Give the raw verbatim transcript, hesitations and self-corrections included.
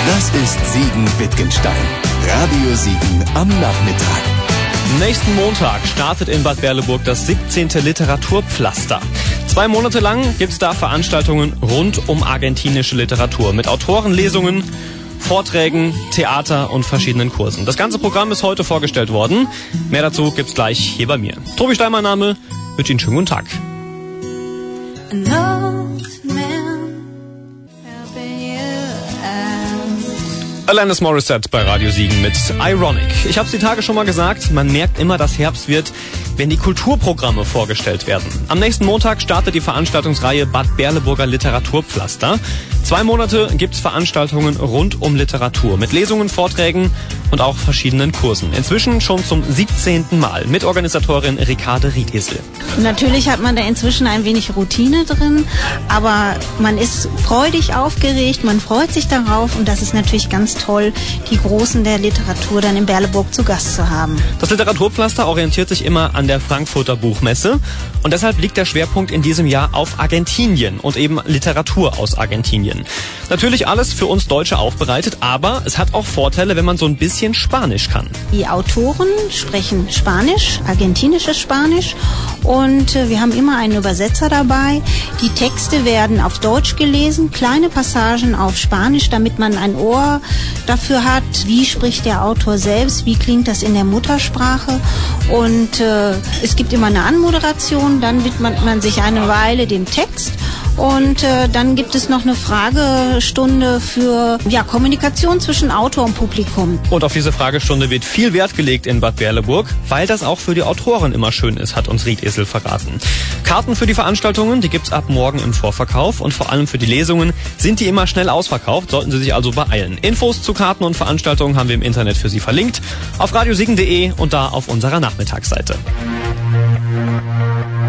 Das ist Siegen-Wittgenstein. Radio Siegen am Nachmittag. Nächsten Montag startet in Bad Berleburg das siebzehnte Literaturpflaster. Zwei Monate lang gibt's da Veranstaltungen rund um argentinische Literatur mit Autorenlesungen, Vorträgen, Theater und verschiedenen Kursen. Das ganze Programm ist heute vorgestellt worden. Mehr dazu gibt's gleich hier bei mir. Tobi Stein, mein Name. Wünsche Ihnen schönen guten Tag. Alanis Morissette bei Radio Siegen mit Ironic. Ich habe es die Tage schon mal gesagt, man merkt immer, dass Herbst wird, wenn die Kulturprogramme vorgestellt werden. Am nächsten Montag startet die Veranstaltungsreihe Bad Berleburger Literaturpflaster. Zwei Monate gibt's Veranstaltungen rund um Literatur mit Lesungen, Vorträgen und auch verschiedenen Kursen. Inzwischen schon zum siebzehnten Mal mit Organisatorin Ricarde Riedesel. Natürlich hat man da inzwischen ein wenig Routine drin, aber man ist freudig aufgeregt, man freut sich darauf und das ist natürlich ganz toll, die Großen der Literatur dann in Berleburg zu Gast zu haben. Das Literaturpflaster orientiert sich immer an der Frankfurter Buchmesse und deshalb liegt der Schwerpunkt in diesem Jahr auf Argentinien und eben Literatur aus Argentinien. Natürlich alles für uns Deutsche aufbereitet, aber es hat auch Vorteile, wenn man so ein bisschen Spanisch kann. Die Autoren sprechen Spanisch, argentinisches Spanisch und äh, wir haben immer einen Übersetzer dabei. Die Texte werden auf Deutsch gelesen, kleine Passagen auf Spanisch, damit man ein Ohr dafür hat, wie spricht der Autor selbst, wie klingt das in der Muttersprache und äh, es gibt immer eine Anmoderation, dann widmet man sich eine Weile dem Text und äh, dann gibt es noch eine Fragestunde für ja, Kommunikation zwischen Autor und Publikum. Und auf diese Fragestunde wird viel Wert gelegt in Bad Berleburg, weil das auch für die Autoren immer schön ist, hat uns Riedesel verraten. Karten für die Veranstaltungen, die gibt's ab morgen im Vorverkauf und vor allem für die Lesungen sind die immer schnell ausverkauft, sollten Sie sich also beeilen. Infos zu Karten und Veranstaltungen haben wir im Internet für Sie verlinkt, auf radiosiegen punkt de und da auf unserer Nachmittagsseite.